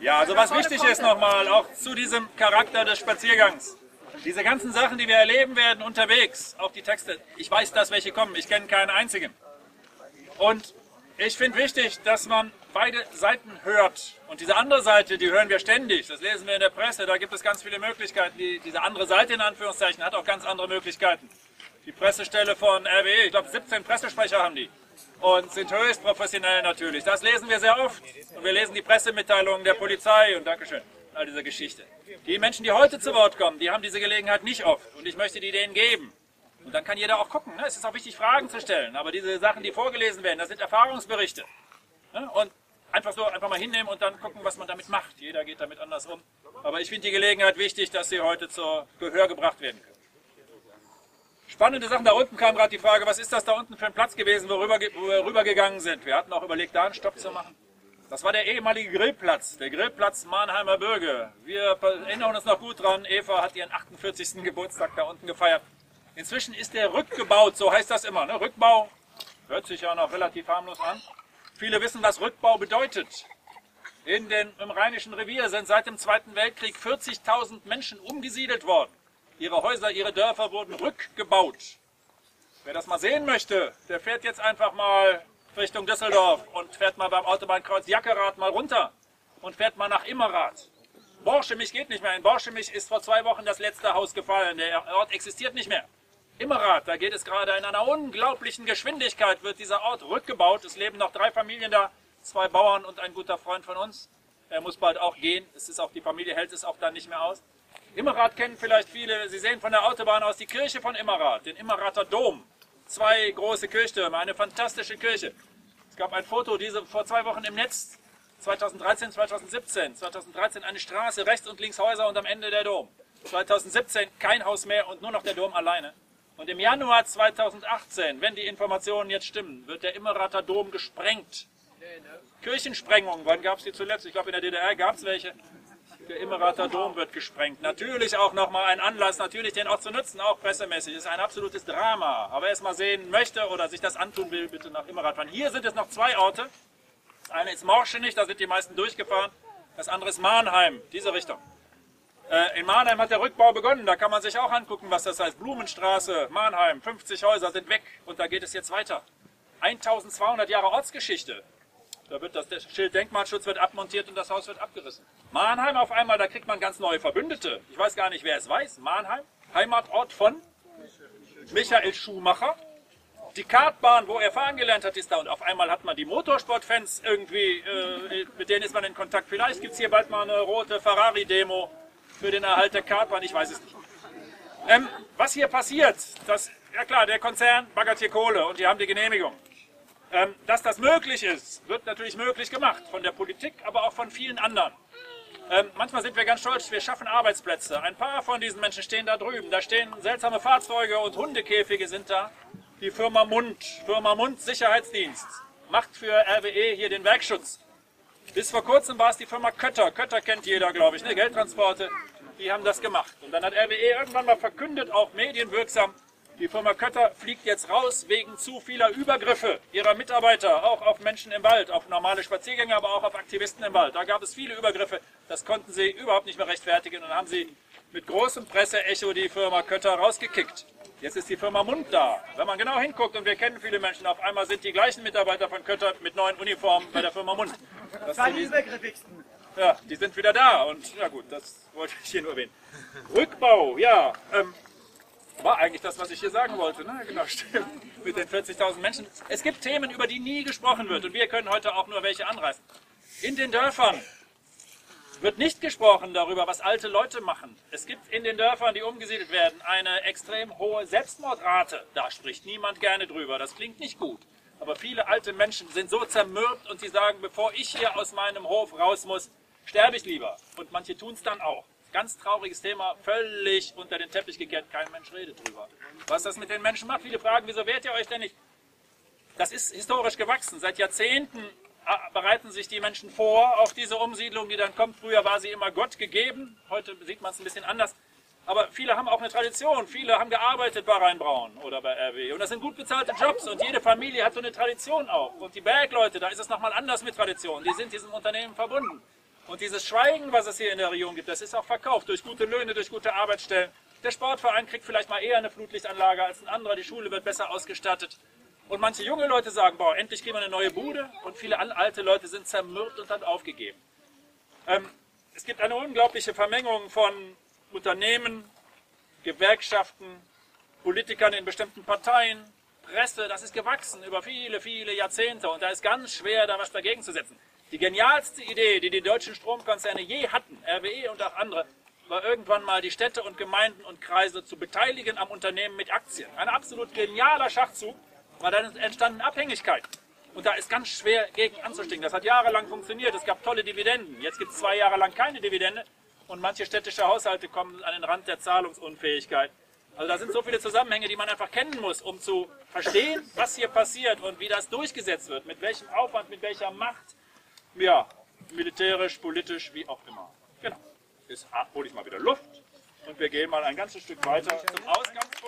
Ja, also was wichtig ist nochmal, auch zu diesem Charakter des Spaziergangs. Diese ganzen Sachen, die wir erleben werden unterwegs, auch die Texte, ich weiß, dass welche kommen, ich kenne keinen einzigen. Und ich finde wichtig, dass man beide Seiten hört. Und diese andere Seite, die hören wir ständig, das lesen wir in der Presse, da gibt es ganz viele Möglichkeiten. Diese andere Seite in Anführungszeichen hat auch ganz andere Möglichkeiten. Die Pressestelle von RWE, ich glaube 17 Pressesprecher haben die und sind höchst professionell natürlich. Das lesen wir sehr oft und wir lesen die Pressemitteilungen der Polizei und Dankeschön, all diese Geschichte. Die Menschen, die heute zu Wort kommen, die haben diese Gelegenheit nicht oft und ich möchte die denen geben. Und dann kann jeder auch gucken. Ne? Es ist auch wichtig, Fragen zu stellen, aber diese Sachen, die vorgelesen werden, das sind Erfahrungsberichte. Ne? Und einfach mal hinnehmen und dann gucken, was man damit macht. Jeder geht damit anders um. Aber ich finde die Gelegenheit wichtig, dass sie heute zur Gehör gebracht werden können. Spannende Sachen, da unten kam gerade die Frage, was ist das da unten für ein Platz gewesen, wo wir rübergegangen sind. Wir hatten auch überlegt, da einen Stopp zu machen. Das war der ehemalige Grillplatz, der Grillplatz Mannheimer Bürger. Wir erinnern uns noch gut dran, Eva hat ihren 48. Geburtstag da unten gefeiert. Inzwischen ist der rückgebaut, so heißt das immer. Ne? Rückbau hört sich ja noch relativ harmlos an. Viele wissen, was Rückbau bedeutet. Im Rheinischen Revier sind seit dem Zweiten Weltkrieg 40.000 Menschen umgesiedelt worden. Ihre Häuser, ihre Dörfer wurden rückgebaut. Wer das mal sehen möchte, der fährt jetzt einfach mal Richtung Düsseldorf und fährt mal beim Autobahnkreuz Jackerath mal runter und fährt mal nach Immerath. Borchemich geht nicht mehr. In Borchemich ist vor 2 Wochen das letzte Haus gefallen. Der Ort existiert nicht mehr. Immerath, da geht es gerade in einer unglaublichen Geschwindigkeit, wird dieser Ort rückgebaut. Es leben noch 3 Familien da, 2 Bauern und ein guter Freund von uns. Er muss bald auch gehen. Die Familie hält es auch dann nicht mehr aus. Immerath kennen vielleicht viele. Sie sehen von der Autobahn aus die Kirche von Immerath, den Immerather Dom. 2 große Kirchtürme, eine fantastische Kirche. Es gab ein Foto vor 2 Wochen im Netz. 2013, 2017. 2013 eine Straße, rechts und links Häuser und am Ende der Dom. 2017 kein Haus mehr und nur noch der Dom alleine. Und im Januar 2018, wenn die Informationen jetzt stimmen, wird der Immerather Dom gesprengt. Kirchensprengungen, wann gab es die zuletzt? Ich glaube in der DDR gab es welche. Der Immerather Dom wird gesprengt. Natürlich auch nochmal ein Anlass, natürlich den Ort zu nutzen, auch pressemäßig. Das ist ein absolutes Drama. Aber wer es mal sehen möchte oder sich das antun will, bitte nach Immerath fahren. Hier sind es noch 2 Orte. Das eine ist Morschenich, da sind die meisten durchgefahren. Das andere ist Mannheim, diese Richtung. In Mannheim hat der Rückbau begonnen, da kann man sich auch angucken, was das heißt. Blumenstraße, Mannheim, 50 Häuser sind weg und da geht es jetzt weiter. 1200 Jahre Ortsgeschichte. Da wird das Schild Denkmalschutz wird abmontiert und das Haus wird abgerissen. Mannheim auf einmal, da kriegt man ganz neue Verbündete. Ich weiß gar nicht, wer es weiß. Mannheim, Heimatort von Michael Schumacher. Die Kartbahn, wo er fahren gelernt hat, ist da und auf einmal hat man die Motorsportfans irgendwie, mit denen ist man in Kontakt. Vielleicht gibt es hier bald mal eine rote Ferrari-Demo für den Erhalt der Kartbahn, ich weiß es nicht. Was hier passiert, ja klar, der Konzern baggert hier Kohle und die haben die Genehmigung. Dass das möglich ist, wird natürlich möglich gemacht von der Politik, aber auch von vielen anderen. Manchmal sind wir ganz stolz, wir schaffen Arbeitsplätze. Ein paar von diesen Menschen stehen da drüben, da stehen seltsame Fahrzeuge und Hundekäfige sind da. Die Firma Mund Sicherheitsdienst, macht für RWE hier den Werkschutz. Bis vor kurzem war es die Firma Kötter. Kötter kennt jeder, glaube ich, ne? Geldtransporte. Die haben das gemacht. Und dann hat RWE irgendwann mal verkündet, auch medienwirksam, die Firma Kötter fliegt jetzt raus wegen zu vieler Übergriffe ihrer Mitarbeiter, auch auf Menschen im Wald, auf normale Spaziergänger, aber auch auf Aktivisten im Wald. Da gab es viele Übergriffe, das konnten sie überhaupt nicht mehr rechtfertigen und dann haben sie mit großem Presseecho die Firma Kötter rausgekickt. Jetzt ist die Firma Mund da. Wenn man genau hinguckt, und wir kennen viele Menschen, auf einmal sind die gleichen Mitarbeiter von Kötter mit neuen Uniformen bei der Firma Mund. Das sind die Übergriffigsten. Ja, die sind wieder da und ja gut, das wollte ich hier nur erwähnen. Rückbau, ja, war eigentlich das, was ich hier sagen wollte. Ne? Genau, stimmt. Mit den 40.000 Menschen. Es gibt Themen, über die nie gesprochen wird und wir können heute auch nur welche anreißen. In den Dörfern wird nicht gesprochen darüber, was alte Leute machen. Es gibt in den Dörfern, die umgesiedelt werden, eine extrem hohe Selbstmordrate. Da spricht niemand gerne drüber. Das klingt nicht gut. Aber viele alte Menschen sind so zermürbt und sie sagen, bevor ich hier aus meinem Hof raus muss, sterbe ich lieber. Und manche tun es dann auch. Ganz trauriges Thema, völlig unter den Teppich gekehrt, kein Mensch redet drüber. Was das mit den Menschen macht, viele fragen, wieso wehrt ihr euch denn nicht? Das ist historisch gewachsen. Seit Jahrzehnten bereiten sich die Menschen vor auf diese Umsiedlung, die dann kommt. Früher war sie immer Gott gegeben, heute sieht man es ein bisschen anders. Aber viele haben auch eine Tradition, viele haben gearbeitet bei Rheinbraun oder bei RWE. Und das sind gut bezahlte Jobs und jede Familie hat so eine Tradition auch. Und die Bergleute, da ist es nochmal anders mit Tradition, die sind diesem Unternehmen verbunden. Und dieses Schweigen, was es hier in der Region gibt, das ist auch verkauft durch gute Löhne, durch gute Arbeitsstellen. Der Sportverein kriegt vielleicht mal eher eine Flutlichtanlage als ein anderer, die Schule wird besser ausgestattet. Und manche junge Leute sagen, boah, endlich kriegen wir eine neue Bude. Und viele alte Leute sind zermürbt und dann aufgegeben. Es gibt eine unglaubliche Vermengung von Unternehmen, Gewerkschaften, Politikern in bestimmten Parteien, Presse. Das ist gewachsen über viele, viele Jahrzehnte. Und da ist ganz schwer, da was dagegen zu setzen. Die genialste Idee, die die deutschen Stromkonzerne je hatten, RWE und auch andere, war irgendwann mal die Städte und Gemeinden und Kreise zu beteiligen am Unternehmen mit Aktien. Ein absolut genialer Schachzug, weil dann entstanden Abhängigkeiten. Und da ist ganz schwer gegen anzustehen. Das hat jahrelang funktioniert, es gab tolle Dividenden. Jetzt gibt es 2 Jahre lang keine Dividende und manche städtische Haushalte kommen an den Rand der Zahlungsunfähigkeit. Also da sind so viele Zusammenhänge, die man einfach kennen muss, um zu verstehen, was hier passiert und wie das durchgesetzt wird, mit welchem Aufwand, mit welcher Macht. Ja, militärisch, politisch, wie auch immer. Genau. Jetzt hole ich mal wieder Luft und wir gehen mal ein ganzes Stück weiter zum Ausgang.